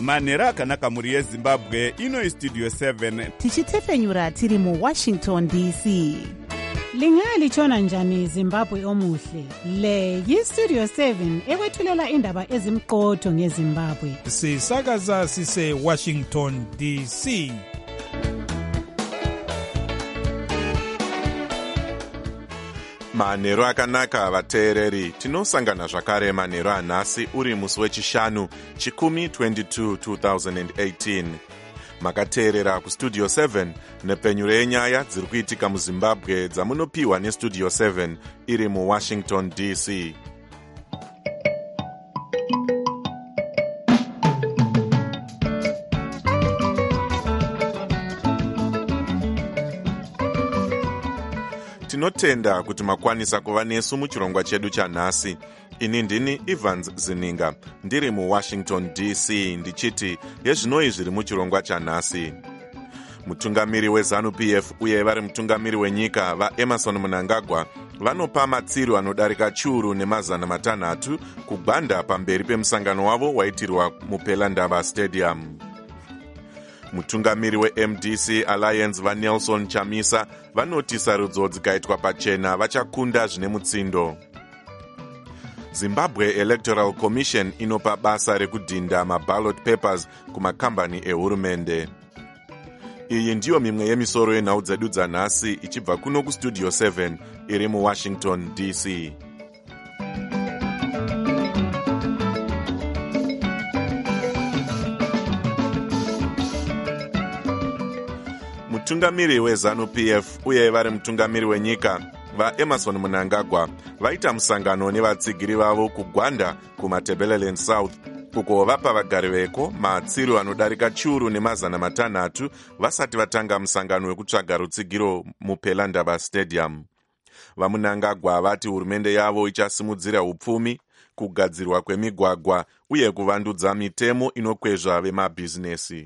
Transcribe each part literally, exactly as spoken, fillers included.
manhero akanaka mhuri yezimbabwe. Ino istudio seven tichitefenyura tiri muwashington D C. Lingalitshona njani Zimbabwe omuhle? Le yistudio seven ekwethulela indaba ezimqotho ngeZimbabwe. Sisakaza sise Washington D C. Manhero akanaka vateereri, tinosangana zvakare manhero anhasi uri musi wechishanu chikumi twenty-two two thousand eighteen. Makateerera kustudio seven nepfenyuro yenyaya dziri kuitika muZimbabwe dzamunopiwa nestudio seven iri muWashington D C. Tinotenda kuti makwanisa kuva nesu muchirongwa chedu chanhasi. Ini ndini Evans Zininga, ndiri muWashington D C, ndichiti yezvinoi zviri muchirongwa chanhasi. Mutungamiri weZANU P F uye vari mutungamiri wenyika vaEmerson Mnangagwa vanopa matsiro anodarika chiuru nemazana matanhatu kugwanda pamberi pemusangano wavo waitirwa muPelandaba Stadium. Mutungamiri weM D C Alliance vaNelson Chamisa vanoti sarudzo dzikaitwa pachena vachakunda zvine mutsindo. Zimbabwe Electoral Commission inopa basa rekudhinda maballot papers kumakambani ehurumende. Iyi ndiyo mimwe yemisoro yenhau dzedu dzanhasi ichibva kuno kustudio seven iri muWashington D C. Mutungamiri weZANU P F uye vari mutungamiri wenyika vaEmerson Mnangagwa vaita musangano nevatsigiri vavo kugwanda kumaTebeleland South, uko vapa vagari veko matsiro anodarika chiuru nemazana matanhatu vasati vatanga musangano wekutsvaga rutsigiro muPelandaba Stadium. VaMnangagwa vati hurumende yavo ichasimudzira upfumi, kugadzirwa kwemigwagwa uye kuvandudza mitemo inokwezva vemabhizinesi.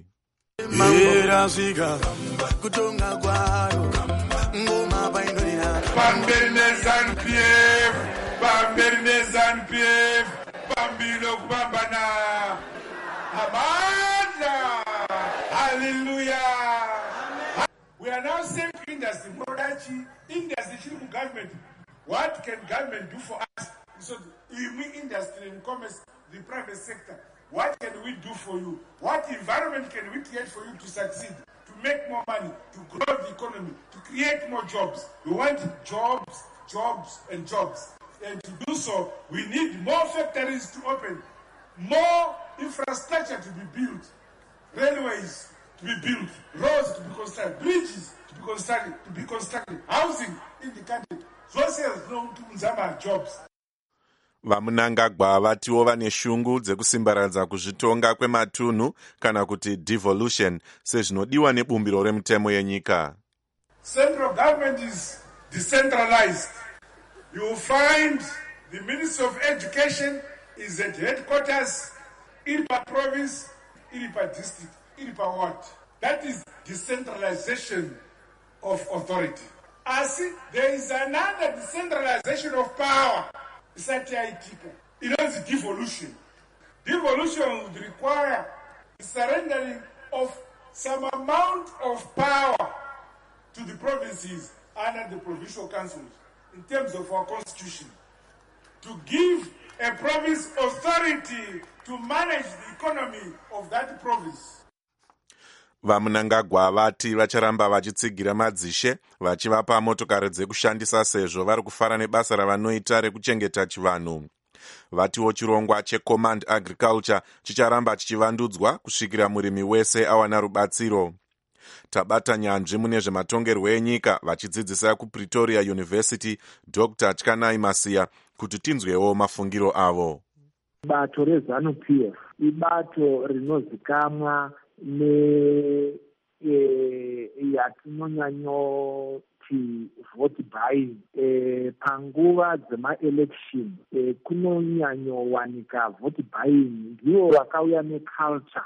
Pamberi neZANU P F, pamberi neZANU P F, pambilo kubambana. Amanda! Hallelujah! We are now saying to industry, Modachi, industry, government. What can government do for us? So, we industry and commerce, the private sector. What can we do for you? What environment can we create for you to succeed? To make more money, to grow the economy, to create more jobs. We want jobs, jobs, and jobs. And to do so, we need more factories to open, more infrastructure to be built, railways to be built, roads to be constructed, bridges to be constructed, to be constructed, housing in the country. Social jobs. VaMnangagwa vatiwo vane shungu dzekusimbaradza kuzvitonga kwematunhu kana kuti devolution sezvinodiwa nebumbiro remutemo yenyika. Central government is decentralized. You will find the Ministry of Education is at headquarters, Iripa province, Iripa district, Iripa ward. That is decentralization of authority. As there is another decentralization of power. You know, it's devolution. Devolution would require the surrendering of some amount of power to the provinces under the provincial councils in terms of our constitution, to give a province authority to manage the economy of that province. VaMnangagwa vati vacharamba vachitsigira madzishe vachivapa motokari dzekushandisa sezvo vari kufara nebasa ravanoita rekuchengeta chivanhu. Vatiwo chirongwa cheCommand Agriculture chicharamba chichivandudzwa kusvikira murimi wese awana rubatsiro. Tabata nyanzvi mune zvematongerwo enyika vachidzidzisa kuPretoria University Doctor Tyanai Masiya kuti tinzwewo mafungiro avo. Bato reZANU P F ibato rinozikamwa ne e, yatinonyanyoti vote buying e, panguva dzemaelection e, kunonyanyowanika vote buying. Ndiwo vakauya neculture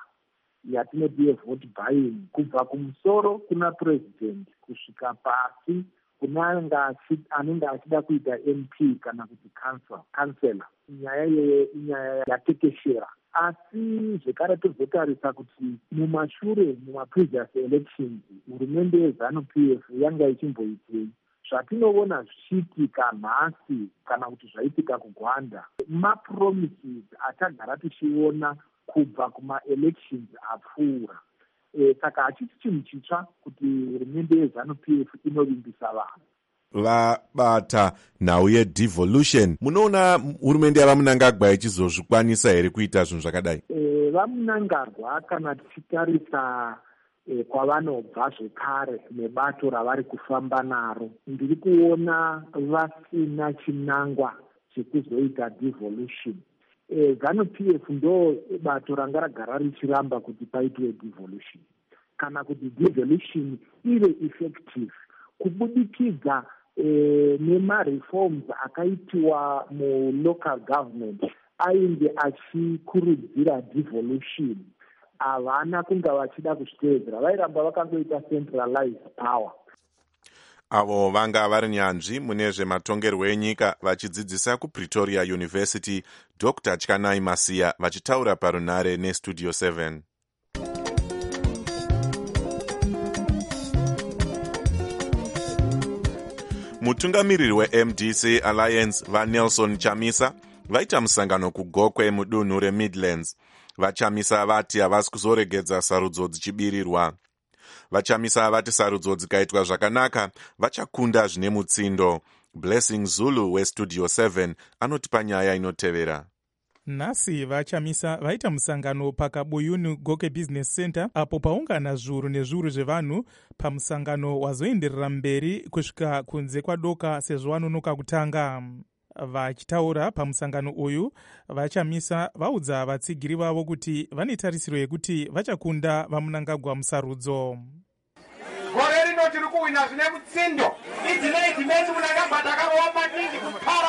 yatinoti vote buying kubva kumusoro kuna president kusvika pasi kune anenge achida kuita M P kana kuti kansela. Nyaya iyoyo inyaya yatekeshera. Asi zvekare tozotarisa kuti mumashure mumaprevious elections hurumende yeZANU-P F yanga ichimboitei. Zvatinoona zvichiitika nhasi kana kuti zvaitika kuGwanda, mapromises atagara tichiona kubva kuma-elections apfuura. E, saka hachisi chinhu chitsva kuti hurumende yeZANU-P F inovimbisa vanhu. Vabata nhau yedevolution, munoona hurumende yavamunangagwa ichizozvikwanisa here kuita zvinhu zvakadai? E, vamunangarwa kana tichitarisa e, kwavanobva zvekare nebato ravari kufamba naro, ndiri kuona vasina chinangwa chekuzoita devolution. E, ZANU-P F ndo bato ranga ragara richiramba kuti paitwe devolution. Kana kuti devolution ive effective kubudikidza e, nema-reforms akaitiwa mu-local government ainge achikurudzira devolution, havana kunga vachida kuzviteedzera, vairamba vakangoita centralized power. Avo vanga vari nyanzvi mune zvematongerwo enyika vachidzidzisa kuPretoria University, Doctor Tyanai Masiya vachitaura parunare neStudio seven. Mutungamiriri weM D C Alliance vaNelson Chamisa vaita musangano kuGokwe mudunhu reMidlands. VaChamisa vati havasi kuzoregedza sarudzo dzichibirirwa. VaChamisa vati sarudzo dzikaitwa zvakanaka vachakunda zvine mutsindo. Blessing Zulu weStudio seven anotipa nyaya inotevera. Nhasi vaChamisa vaita musangano paKabuyuni Goke Business Center, apo paungana zviuru nezviuru zvevanhu. Pamusangano wazoenderera mberi kusvika kunze kwadoka sezvo vanonoka kutanga. Vachitaura pamusangano uyu, vaChamisa vaudza vatsigiri vavo kuti vane tarisiro yekuti vachakunda vamunangagwa musarudzo. Gore rino tiri kuwina zvine mutsindo. Idzinei dzimesi munangagwa takavawo maningi kupara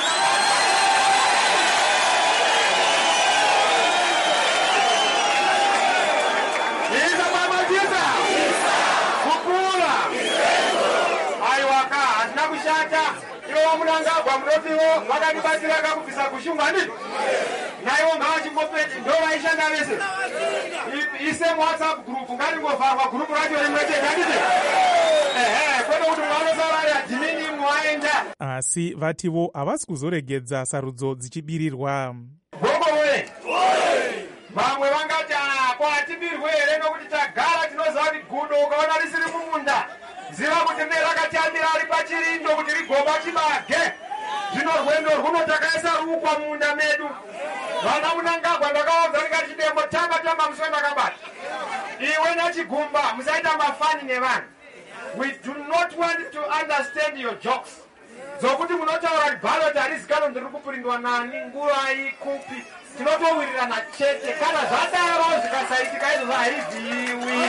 vamunangagwa munotiwo vakatibatsira kakubvisa kushunga ndii naivo ngavachingopeti ndo vaishanda vese ise muwhatsapp group ngaringobvarwa gurupu racho rimwe chete handiti ehe kwete kuti mwanosarari adhimini mwaenda. Asi vativo havasi kuzoregedza sarudzo dzichibirirwa. Gogowe vamwe vangati ako hatibirwe here nokuti tagara tinoziva kuti gudo ukaona risiri mumunda ziva kuti rine rakatambira ari pachirindo kuti rigoba chibage. Zvino rwendo rwuno takaisa rukwa munda medu. Vana munangagwa ndakaudza ndikati chidembo tamba tamba muswe ndakabata. Iwe nachigumba musaita mafani nevanhu. We do not want to understand your jokes. Zokuti munotaura kuti ballot harizikano ndiri kupurindwa nani nguva ikupi. Tinotowirirana chete kana zvadaro zvikasaitika izvo haiziwi.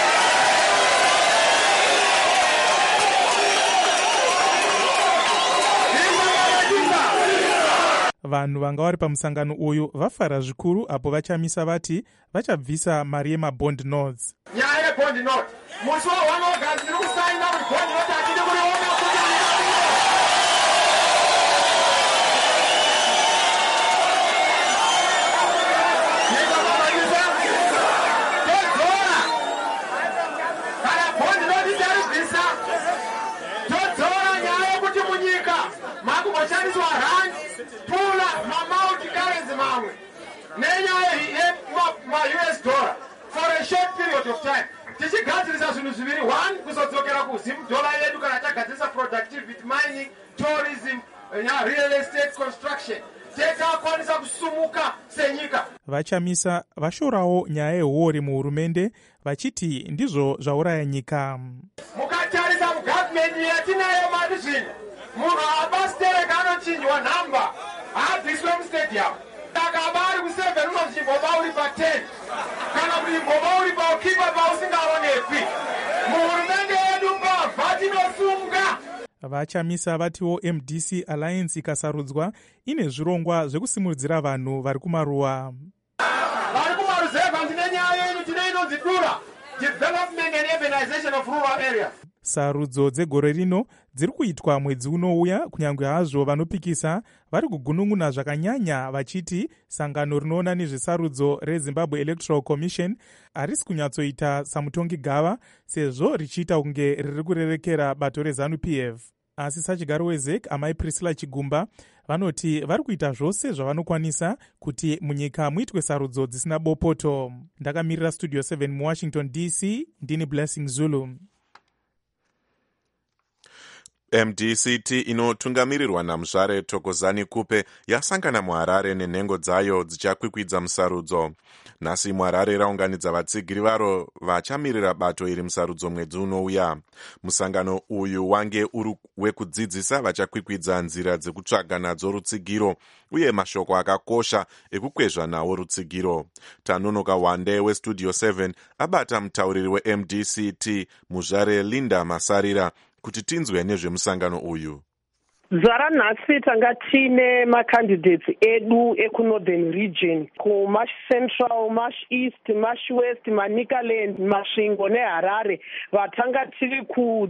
Vanhu vanga vari pamusangano uyu vafara zvikuru apo vaChamisa vati vachabvisa mari yemabond notes. Nyaya yebond note musi wawanogasi ndiri kusaina kuti bond note hatidi kuriona kuti kana bond note taribvisa todzora nyaya yekuti munyika makungoshandiswa rand pula mamauti currency mamwe nenyaya yema-U S dollar for a short period of time. Tichigadzirisa zvinhu zviviri, one kuzodzokera kuzim dollar yedu kana tagadzirisa productivity, mining, tourism, real estate construction. Tekakwanisa kusumuka senyika. VaChamisa vashorawo nyaya yehuori muhurumende vachiti ndizvo zvauraya nyika. Mukatarisa mugovernment yatinayo mari zvino munhu apastereka anochinjwa nhamba haabviswe mustadium saka vari kuseven unonzi imboba uri paten kana kuti imboba uri paukipa pausingaonekwi. Muhurumende yedu mbavha tinosunga. VaChamisa vatiwo M D C Alliance ikasarudzwa ine zvirongwa zvekusimudzira vanhu vari kumaruwa. Vari kumaruzeva ndine nyaya yenyu tine inonzi DURA, Development and Urbanization of Rural Areas. sarudzo dzegore rino dziri kuitwa mwedzi unouya, kunyange hazvo vanopikisa vari kugunun'una zvakanyanya vachiti sangano rinoona nezvesarudzo reZimbabwe Electoral Commission harisi kunyatsoita samutongi gava sezvo richiita kunge riri kurerekera bato reZANU P F. Asi sachigaro weZEC amai Priscilla Chigumba vanoti vari kuita zvose zvavanokwanisa kuti munyika muitwe sarudzo dzisina bopoto. Ndakamirira Studio seven muWashington D C, ndini Blessing Zulu. M D C T inotungamirirwa naMuzvare Thokozani Kupe yasangana muHarare nenhengo dzayo dzichakwikwidza musarudzo. Nhasi muHarare raunganidza vatsigiri varo vachamirira bato iri musarudzo mwedzi unouya. Musangano uyu wange uri wekudzidzisa vachakwikwidza nzira dzekutsvaga nadzo rutsigiro uye mashoko akakosha ekukwezva nawo rutsigiro. Tanonoka Wande weStudio seven abata mutauriri weM D C T Muzvare Linda Masarira kuti tinzwe nezvemusangano uyu. Zuva ranhasi tanga tine macandidates edu ekunorthern region, kuMash Central, Mash East, Mash West, Manicaland, Masvingo neHarare, vatanga tiri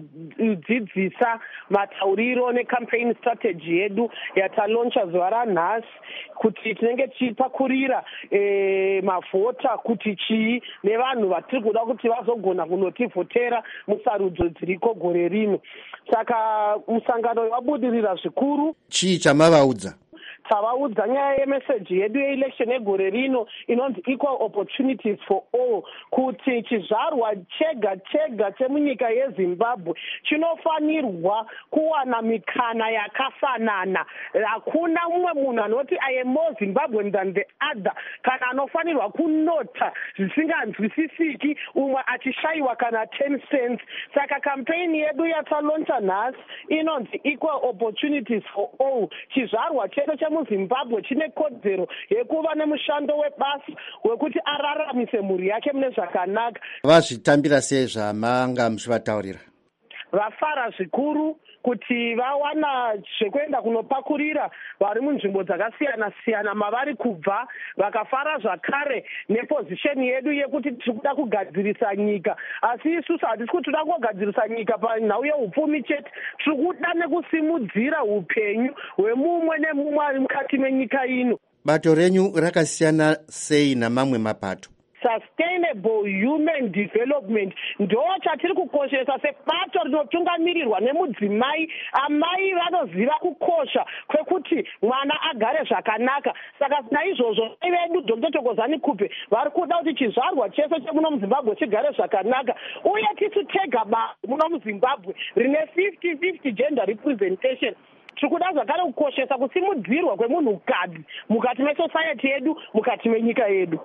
kudzidzisa matauriro necampaign strategy yedu yataloncha zuva ranhasi kuti tinenge tichipakurira e, mavhota kuti chii nevanhu vatiri kuda kuti vazogona kunotivhotera musarudzo dziriko gore rino. Saka musangano wabudirira zvikuru. Chii chamavaudza? Tavaudza nyaya yemeseji yedu yeelection egore rino inonzi equal opportunities for all, kuti chizvarwa chega chega chemunyika yeZimbabwe chinofanirwa kuwana mikana yakafanana. Hakuna mumwe munhu anoti I am more Zimbabwean than the other, kana anofanirwa kunota zvisinganzwisisiki umwe achishayiwa kana ten cents. Saka campaign yedu yataloncha nhasi inonzi equal opportunities for all. Chizvarwa chedu muZimbabwe chine kodzero yekuva nemushando webasa wekuti araramise mhuri yake mune zvakanaka. Vazvitambira sei zvamanga muchivataurira? Vafara zvikuru kuti vawana zvekuenda kunopakurira vari munzvimbo dzakasiyana siyana mavari kubva. Vakafara zvakare nepozisheni yedu yekuti tiri kuda kugadzirisa nyika, asi isusu hatisi kuti toda kugadzirisa nyika panhau yeupfumi chete, tiri kuda nekusimudzira upenyu hwemumwe nemumwe ari mukati menyika ino. Bato renyu rakasiyana sei namamwe mapato? Sustainable human development ndo chatiri kukoshesa sebato rinotungamirirwa nemudzimai. Amai vanoziva kukosha kwekuti mwana agare zvakanaka. Saka naizvozvo mai vedu Doctor Thokozani Kupe vari kuda kuti chizvarwa chese chemuno muZimbabwe chigare zvakanaka, uye tisu tega ba muno muZimbabwe rine fifty fifty gender representation. Tiri kuda zvakare kukoshesa kusimudzirwa kwemunhukadzi mukati mesociety yedu, mukati menyika yedu.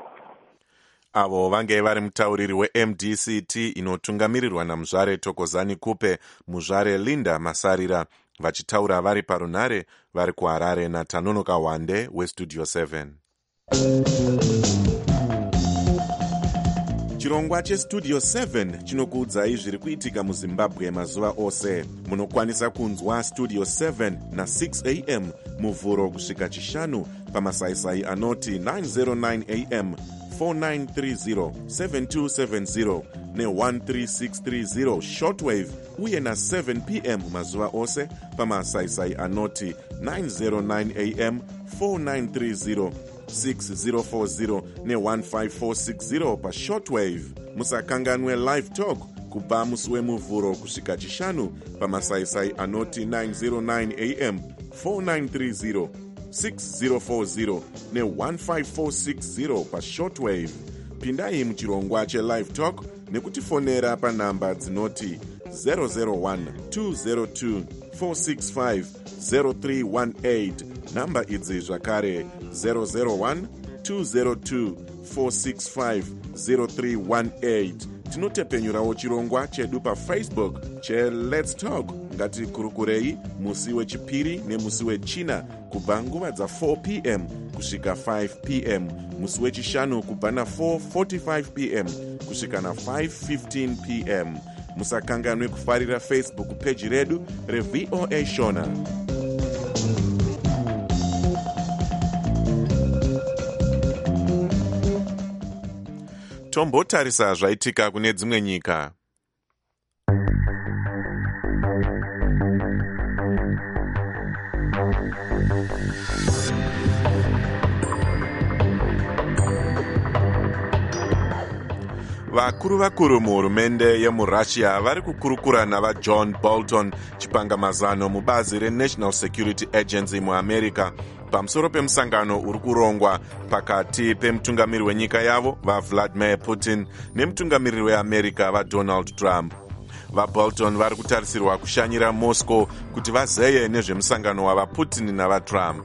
Avo vange vari mutauriri weM D C T inotungamirirwa naMuzvare Thokozani Kupe, Muzvare Linda Masarira vachitaura vari parunhare vari kuHarare naTanonoka Wande weStudio seven. Chirongwa cheStudio seven chinokuudzai zviri kuitika muZimbabwe mazuva ose. Munokwanisa kunzwa Studio seven na six a m muvhuro kusvika chishanu pamasaisai anoti nine oh nine a m, four nine three zero, seven two seven zero ne one three six three zero shortwave, uye na seven p m mazuva ose pamasaisai anoti nine oh nine a m, four nine three zero, six zero four zero ne one five four six zero pa shortwave. Musakanganwe live talk kubva musi wemuvhuro kusvika chishanu pamasaisai anoti nine oh nine a m, four nine three zero, six zero four zero ne one five four six zero pa shortwave. Pindai muchirongwa chelive talk nekutifonera panhamba dzinoti zero zero one two zero two four six five zero three one eight. Namba idzi zvakare zero zero one two zero two four six five zero three one eight. Tinotepenyurawo chirongwa chedu paFacebook che Let's Talk. Ngatikurukurei musi wechipiri nemusi wechina kubva nguva dza four p m kusvika five p m, musi wechishanu kubva na four forty-five p m kusvika na five fifteen p m. Musakanganwe kufarira Facebook page redu reV O A Shona. Tombotarisa zvaitika kune dzimwe nyika. vakuru vakuru muhurumende yemurussia vari kukurukura navajohn bolton chipangamazano mubazi renational security agency muamerica pamusoro pemusangano uri kurongwa pakati pemutungamiri wenyika yavo vavladimir putin nemutungamiriri weamerica vadonald trump. vabolton vari kutarisirwa kushanyira moscow kuti vazeye nezvemusangano wavaputin navatrump.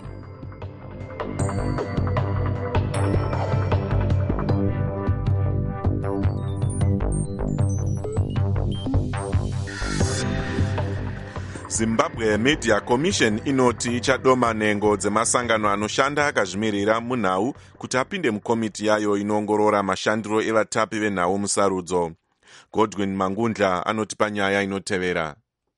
Zimbabwe Media Commission inoti ichadoma nhengo dzemasangano anoshanda akazvimirira munhau kuti apinde mukomiti yayo inoongorora mashandiro evatapi venhau musarudzo. Godwin Mangundla anoti panyaya inotevera.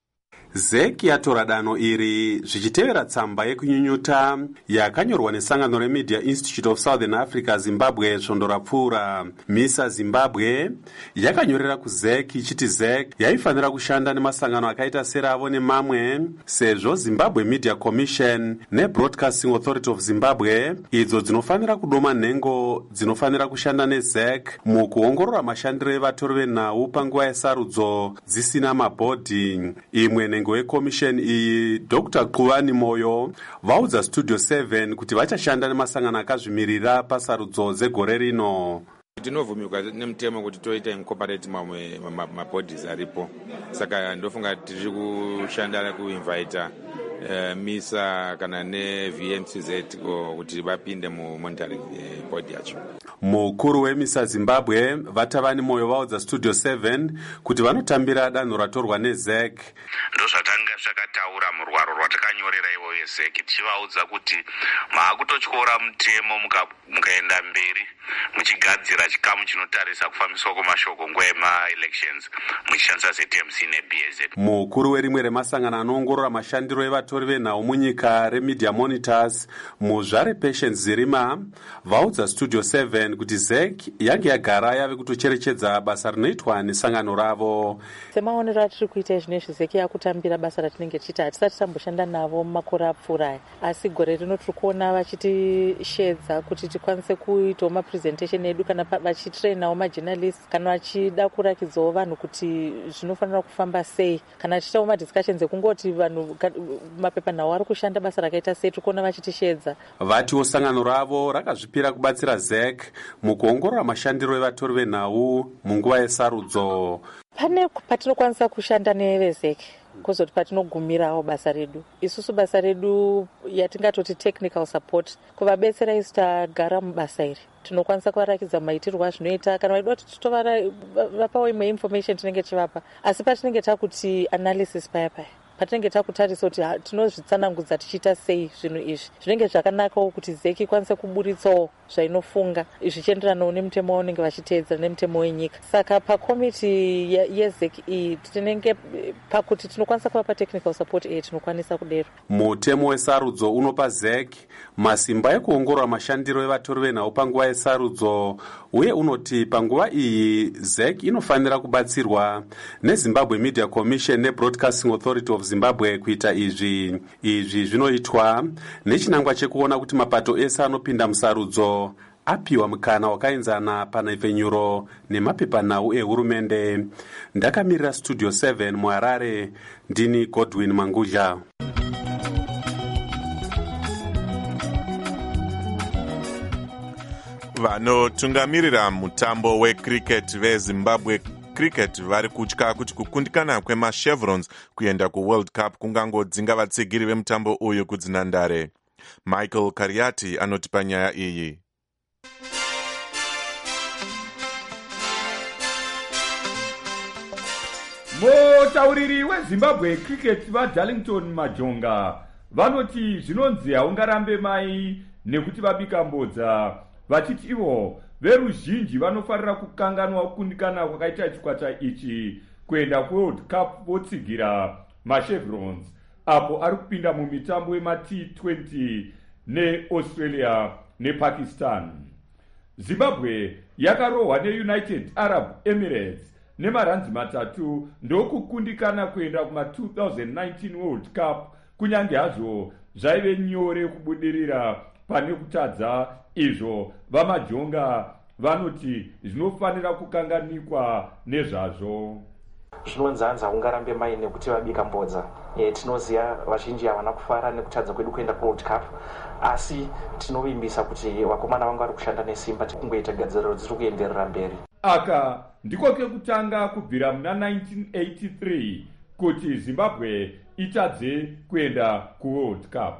Z E C yatora danho iri zvichitevera tsamba yekunyunyuta yakanyorwa nesangano reMedia Institute of Southern Africa Zimbabwe svondo rapfuura. MISA Zimbabwe yakanyorera kuZ E C ichiti Z E C yaifanira kushanda nemasangano akaita seravo nemamwe sezvo Zimbabwe Media Commission neBroadcasting Authority of Zimbabwe idzo dzinofanira kudoma nhengo dzinofanira kushanda neZ E C mukuongorora mashandiro evatori venhau panguva yesarudzo dzisina mabhodhi. Imwe nhengo yekomisheni iyi Doctor Quvani Moyo vaudza Studio seven kuti vachashanda nemasangano akazvimirira pasarudzo dzegore rino. Tinovhumikwa nemutemo kuti toita incorporate mamwe mabhodhis aripo, saka ndofunga tiri kushanda kuinvita Uh, MISA kana neV M C Z kuti vapinde mumonitoring uh, board yacho. Mukuru weMISA Zimbabwe Vatavani Moyo vaudza Studio seven kuti vanotambira danho ratorwa neZ E C. Ndozvatanga zvakataura murwaro rwatakanyorera ivoyo Z E C tichivaudza kuti maakutotyora mutemo mukaenda mberi muchigadzira chikamu chinotarisa kufambiswa kwemashoko nguva yema-elections muchishandisa Z T M C neB S Z. Mukuru werimwe remasangano anoongorora mashandiro evatori venhau munyika reMedia Monitors muzvare Patience Zirima vaudza Studio seven kuti Z E C yange yagara yave kutocherechedza basa rinoitwa nesangano ravo. Semaonero atiri kuita zvinezvi Z E C yakutambira basa ratinenge tichita hatisati tamboshanda navo mumakore apfuura, asi gore rino tiri kuona vachitishedza kuti tikwanise kuitawo mapresentation edu kana vachitrainawo majournalists kana vachida kurakidzawo vanhu kuti zvinofanira kufamba sei, kana tichitawo madiscussions ekungoti vanhu mapepanhau ari kushanda basa rakaita sei tiri kuona vachitishedza. Vatiwo sangano ravo rakazvipira kubatsira Z E C mukuongorora mashandiro evatori venhau munguva yesarudzo. Pane patinokwanisa kushanda neveZ E C kwozoti patinogumirawo basa redu. Isusu basa redu yatingatoti technical support kuvabetsera isu tagara mubasa iri tinokwanisa kuvarakidza maitirwo azvinoita kana vaida kuti titovapawo imwe information tinenge tivapa, asi patinenge takuti analysis paya paya patinenge takutarisa kuti tinozvitsanangudza tichiita sei zvinhu izvi zvinenge zvakanakawo kuti Z E C ikwanise kuburitsawo zvainofunga zvichienderanawo nemutemo waunenge vachiteedzera nemutemo wenyika. Saka pakomiti yeZ E C iyi tinenge pakuti tinokwanisa kuvapa technical support iyi tinokwanisa kudero. Mutemo wesarudzo unopa Z E C masimba ekuongorora mashandiro evatori venhau panguva yesarudzo uye unoti panguva iyi Z E C inofanira kubatsirwa neZimbabwe Media Commission neBroadcasting Authority of Zimbabwe kuita izvi. Izvi zvinoitwa nechinangwa chekuona kuti mapato ese anopinda musarudzo apiwa mukana wakaenzana panhepfenyuro nemapepanhau ehurumende. Ndakamirira Studio seven muHarare, ndini Godwin Mangudla. Vanotungamirira mutambo wecricket veZimbabwe Cricket vari kutya kuti kukundikana kwemachevrons kuenda kuWorld Cup kungangodzinga vatsigiri vemutambo uyu kudzinhandare. Michael Kariati anoti panyaya iyi. Mutauriri weZimbabwe Cricket vaDarlington Majonga vanoti zvinonzi haungarambe mai nekuti vabika mbodza, vachiti ivo veruzhinji vanofanira kukanganwa kukundikana kwakaita chikwata ichi kuenda kuWorld Cup votsigira machevrons apo ari kupinda mumitambo yema T twenty neAustralia nePakistan. Zimbabwe yakarohwa neUnited Arab Emirates nemaranzi matatu ndokukundikana kuenda kuma two thousand nineteen World Cup kunyange hazvo zvaive nyore kubudirira pane kutadza izvo vamajonga vanoti zvinofanira kukanganikwa nezvazvo. Zvinonzanza ungarambe mai nekuti vabika mbodza. E, tinoziva vazhinji havana kufara nekutadza kwedu kuenda kuworld cup, asi tinovimbisa kuti vakomana vangu vari kushanda nesimba kungoita gadziriro dziri kuenderera mberi. Aka ndiko kekutanga kubvira muna nineteen eighty-three kuti Zimbabwe itadze kuenda kuworld cup.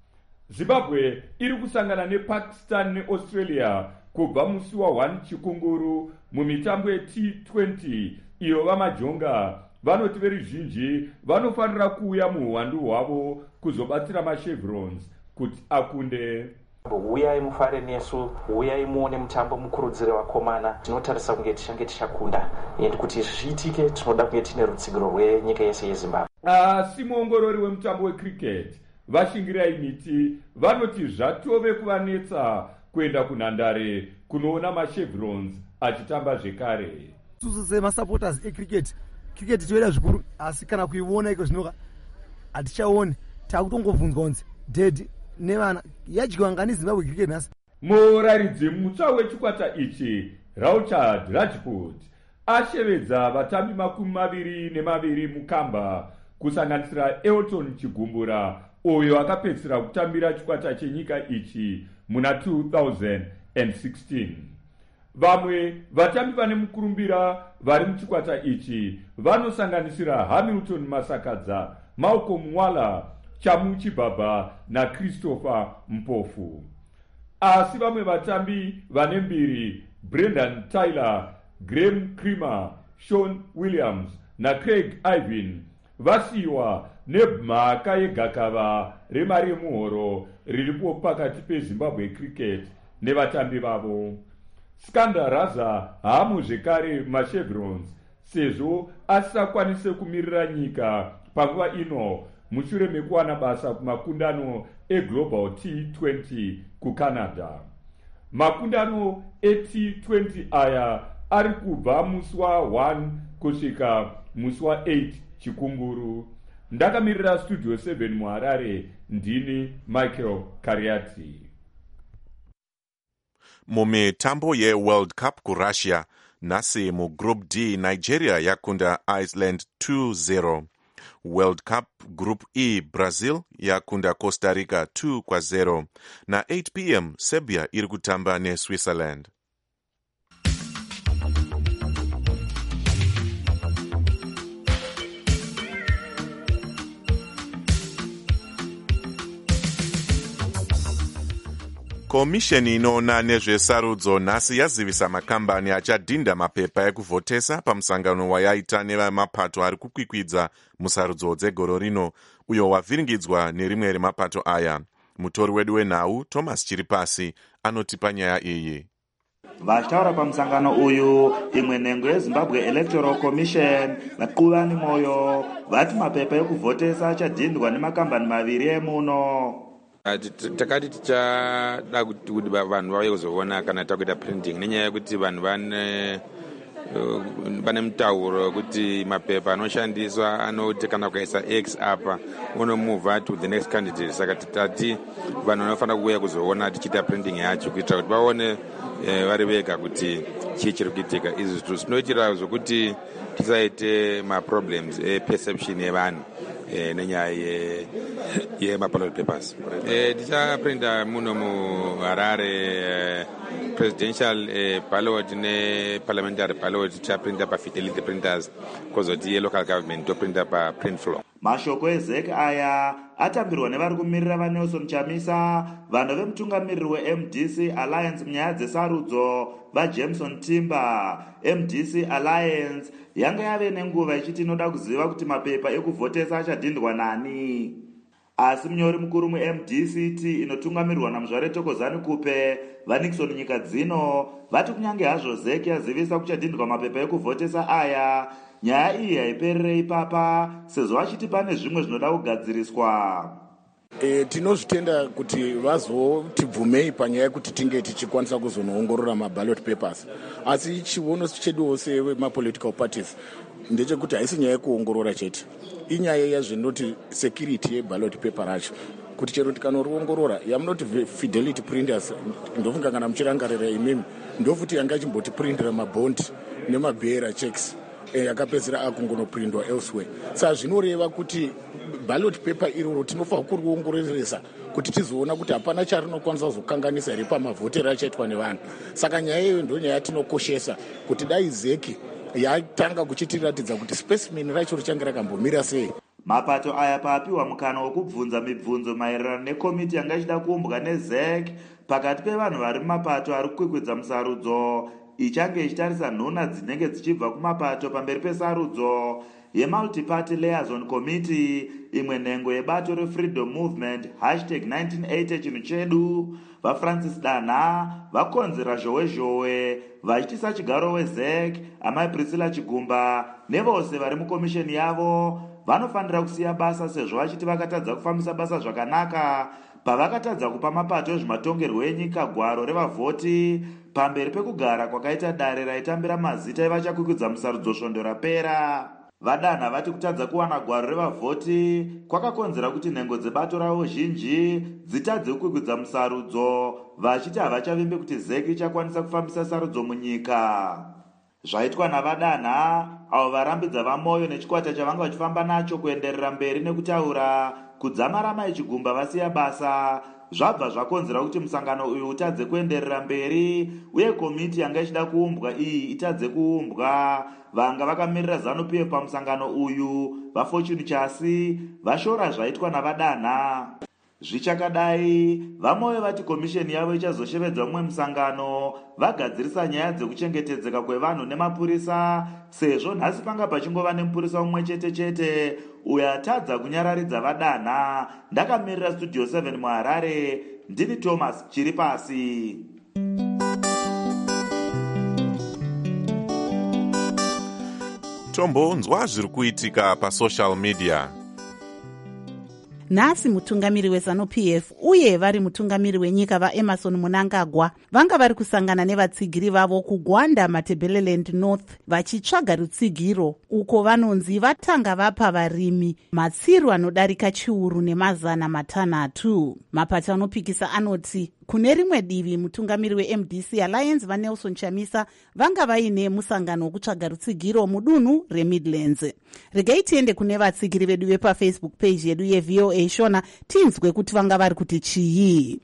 Zimbabwe iri kusangana nePakistan neAustralia kubva musi wa one chikunguru mumitambo yeT twenty. Iyo vamajonga vanoti veruzhinji vanofanira kuuya muhwandu hwavo kuzobatsira machevrons kuti akunde. Uyai mufare nesu, uyai muone mutambo mukurudzire vakomana. Tinotarisa kunge tichange tichakunda, ende kuti zviitike tinoda kunge tine rutsigiro rwenyika yese yeZimbabwe. Asi muongorori wemutambo wecricket vashingirai miti vanoti zvatove kuvanetsa kuenda kunhandare kunoona machevrons achitamba zvekare. Susu semasupporters ecricket, cricket toida zvikuru, asi kana kuiona iko zvinoka hatichaoni. Takutongobvunzwa kunzi dead nevana yadyiwa ngani Zimbabwe cricket nhasi. Muraridzi mutsva wechikwata ichi Rauchard Rajput ashevedza vatambi makumi maviri nemaviri mukamba kusanganisira Elton Chigumbura uyo akapedzisira kutambira chikwata chenyika ichi muna two thousand sixteen. Vamwe vatambi vane mukurumbira vari muchikwata ichi vanosanganisira Hamilton Masakadza, Malcolm Mwala, Chamu Chibaba na Christopher Mpofu. Asi vamwe vatambi vane mbiri, Brendan Tyler, Graham Creamer, Sean Williams na Craig Ivan vasiyiwa nemhaka yegakava remari yemuhoro riripo pakati peZimbabwe cricket nevatambi vavo. Skanda Raza haamu zvekare machevrons sezvo asisakwanise kumirira nyika panguva ino mushure mekuwana basa kumakundano eGlobal T twenty kuCanada. Makundano eT twenty aya ari kubva musi wa one kusvika musi wa eight chikunguru. Ndakamirira Studio seven muHarare, ndini Michael Kariati. Mumitambo yeWorld Cup kuRussia, nhasi muGroup D Nigeria yakunda Iceland two zero. World Cup Group E Brazil yakunda Costa Rica two kwa zero. Na eight p m Serbia iri kutamba neSwitzerland. Komisheni inoona nezvesarudzo nhasi yazivisa makambani achadhinda mapepa ekuvhotesa pamusangano wayaita nevamapato ari kukwikwidza musarudzo dzegore rino, uyo wavhiringidzwa nerimwe remapato aya. Mutori wedu wenhau Thomas Chiripasi anotipa nyaya iyi. Vachitaura pamusangano uyu, imwe nhengo yeZimbabwe Electoral Commission vaQuvani Moyo vati mapepa ekuvhotesa achadhindwa nemakambani maviri emuno. Takati tichada kuti vanhu vauye kuzoona kana takuita printing nenyaya yekuti vanhu vane pane mutauro kuti mapepa anoshandiswa anoti kana ukaisa X apa unomuvha to the next candidate. Saka titati vanhu vanofanira kuuya kuzoona tichiita printing yacho kuitira kuti vaone vari vega kuti chii chiri kuitika. Izvi zviro zvinoitira zvokuti tisaite maproblems eperception yevanhu nenyaya yemaballot papers. Tichaprinta muno muHarare presidential ballot neparliamentary ballot tichaprinta pafidelity printers, kozoti yelocal government toprinta paprint floor. Mashoko ezek aya atambirwa nevari kumirira vaNelson Chamisa, vanhu vemutungamiriri weM D C Alliance munyaya dzesarudzo vaJameson Timber. M D C Alliance yanga yave nenguva ichiti inoda kuziva kuti mapepa ekuvhotesa achadhindwa nani. Asi munyori mukuru muM D C T inotungamirwa naMuzvare Thokozani Kupe vaNixon nyika dzino vati kunyange hazvo zek yazivisa kuchadhindwa mapepa ekuvhotesa aya, nyaya iyi haiperere ipapa sezvo vachiti pane zvimwe zvinoda kugadziriswa. E, tinozvitenda kuti vazotibvumei panyaya yekuti tinge tichikwanisa kuzonoongorora maballot papers, asi chiono cheduwo semapolitical parties ndechekuti haisi nyaya yekuongorora chete, inyaya yazvinoti security yeballot paper racho. kuti chero tikanoriongorora yamunoti fidelity printers ndofunga kana muchirangarira imimi ndofuti yanga chimbotiprindira mabhondi nemabhera checks yakapedzera akungonoprindwa elsewhere. Saka zvinoreva kuti ballot paper iroro tinofanira kuriongororesa kuti tizoona kuti hapana charinokwanisa kuzokanganisa here pamavhotero achaitwa nevanhu. Saka nyaya iyo ndo nyaya tinokoshesa kuti dai zeki yatanga kuchitiratidza kuti specimen racho richange rakambomira sei. Mapato aya paapiwa mukana wokubvunza mibvunzo maererano nekomiti yanga ichida kuumbwa nezek pakati pevanhu vari mumapato ari kukwikwidza musarudzo ichange ichitarisa nhuna dzinenge dzichibva kumapato pamberi pesarudzo yeMulti-Party Liaison Committee, imwe nhengo yebato reFreedom Movement hashtag nineteen eighty chinhu chedu. VaFrancis Dana vakonzera zhowe zhowe vachitisa chigaro wezek amai Priscilla Chigumba nevose vari mukomisheni yavo vanofanira kusiya basa sezvo vachiti vakatadza kufambisa basa zvakanaka pavakatadza kupa mapato ezvematongerwo enyika gwaro revavhoti pamberi pekugara kwakaita dare raitambira mazita evachakwikudza musarudzo svondo rapera. Vadanha vati kutadza kuwana gwaro revavhoti kwakakonzera kuti nhengo dzebato ravo zhinji dzitadze kukwikudza musarudzo vachiti havachavimbi kuti zeki ichakwanisa kufambisa sarudzo munyika. Zvaitwa navadanha avo varambidza vamoyo nechikwata chavanga vachifamba nacho kuenderera mberi nekutaura kudzamara mai Chigumba vasiya basa zvabva zvakonzera kuti musangano uyu utadze kuenderera mberi uye komiti yanga ichida kuumbwa iyi itadze kuumbwa. Vanga vakamirira ZANU P F pamusangano uyu vaFortune Chasi vashora zvaitwa navadanha. Zvichakadai vamoyo vati komisheni yavo ichazoshevedza mumwe musangano vagadzirisa nyaya dzekuchengetedzeka kwevanhu nemapurisa sezvo nhasi panga pachingova nemupurisa umwe chete chete uyo atadza kunyararidza vadanha. Ndakamirira Studio seven muHarare, ndini Thomas Chiripasi. Tombonzwa zviri kuitika pasocial media. Nhasi mutungamiri weZANU P F uye vari mutungamiri wenyika vaEmerson Mnangagwa vanga vari kusangana nevatsigiri vavo kuGwanda Matabeleland North vachitsvaga rutsigiro uko vanonzi vatanga vapa varimi matsiru anodarika chiuru nemazana matanhatu. Mapato anopikisa anoti kune rimwe divi mutungamiri weM D C Alliance vaNelson Chamisa vanga vaine musangano wokutsvaga rutsigiro mudunhu reMidlands. Regai tiende kune vatsigiri vedu vepafacebook page yedu yeV O A Shona tinzwe kuti vanga vari kuti chii.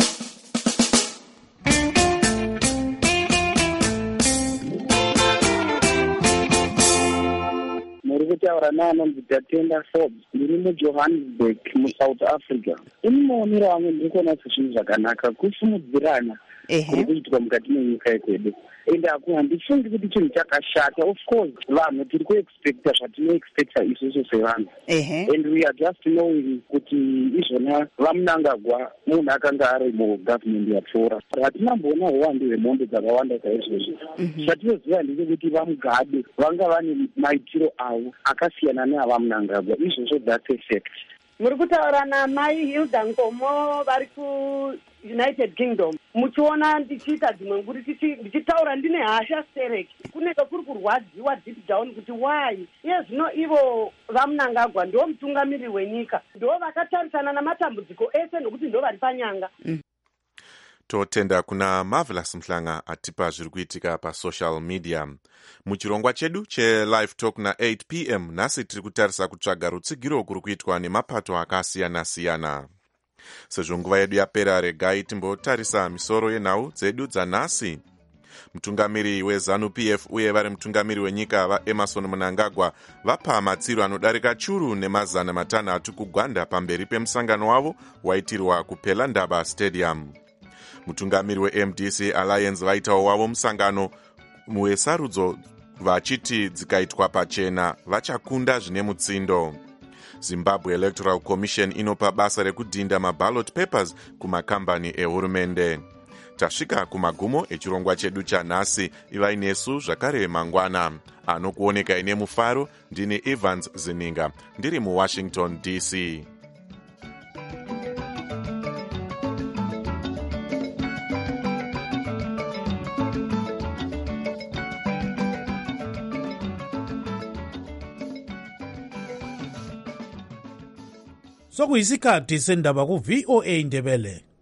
muri kutaura naanonzi Tatenda Forbes ndiri muJohannesburg muSouth Africa. Unoonera vamwe ndiri kuona zvinhu zvakanaka kusimudzirana kuri kuitwa mukati menyika yekwedu ende aku handifungi kuti chinhu chakashata. Of course vanhu tiri kuexpecta zvatinoexpecta isusu sevanhu and we are just knowing kuti izvona vaMnangagwa munhu akanga ari mugovernment yapfuura hatinamboona uwande hwemhondo dzakawanda saizvozvo. Zvatinoziva ndechekuti vaMugabe vanga vane maitiro avo akasiyana neavaMnangagwa izvozvo that's a fact. Muri kutaura namai Hilda Nkomo vari kuUnited Kingdom muchiona ndichiita dzimwe nguri ndichitaura ndine hasha Serek kunenge kuri kurwadziwa deep down kuti why iye zvino ivo vaMnangagwa ndo mutungamiri wenyika ndo vakatarisana namatambudziko ese nokuti ndo vari panyanga. Mm. Totenda kuna Marvelous Mhlanga atipa zviri kuitika pasocial media. Muchirongwa chedu che-live talk na-eight p m nhasi tiri kutarisa kutsvaga rutsigiro kuri kuitwa nemapato akasiyana-siyana. Sezvo nguva yedu yapera, regai timbotarisa misoro yenhau dzedu dzanhasi. Mutungamiri weZANU P F uye vari mutungamiri wenyika vaEmerson Mnangagwa vapa matsiru anodarika churu nemazana matanhatu kuGwanda pamberi pemusangano wavo waitirwa kuPelandaba Stadium. Mutungamiri weM D C Alliance vaitawo wavo musangano muwesarudzo vachiti dzikaitwa pachena vachakunda zvine mutsindo. Zimbabwe Electoral Commission inopa basa rekudhinda maballot papers kumakambani ehurumende. Tasvika kumagumo echirongwa chedu chanhasi. Ivai nesu zvakare mangwana. Anokuoneka ine mufaro ndini Evans Zininga ndiri muWashington D C. sokuyisikhathi sendaba ku-V O A Ndebele.